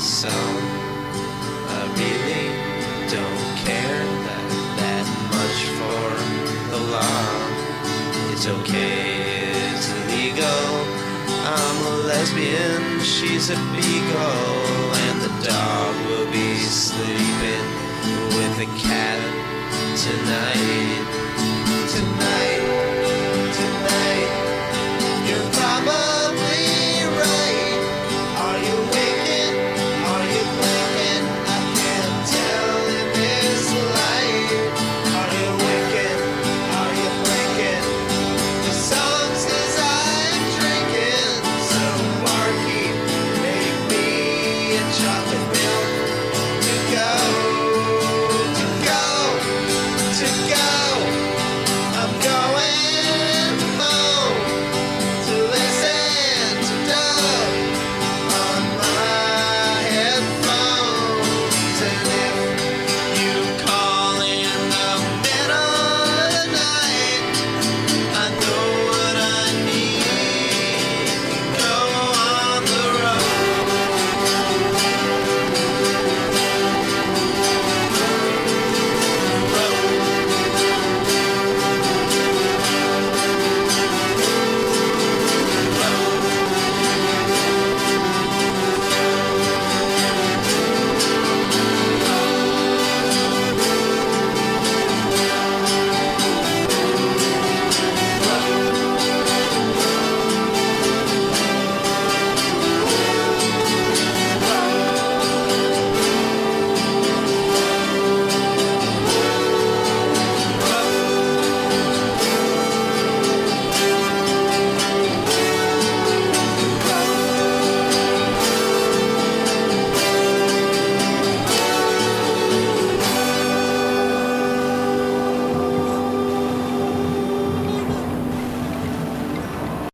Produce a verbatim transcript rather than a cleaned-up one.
song. I really don't care that, that much for the law. It's okay, it's illegal. I'm a lesbian, she's a beagle, and the dog will be sleeping with the cat tonight.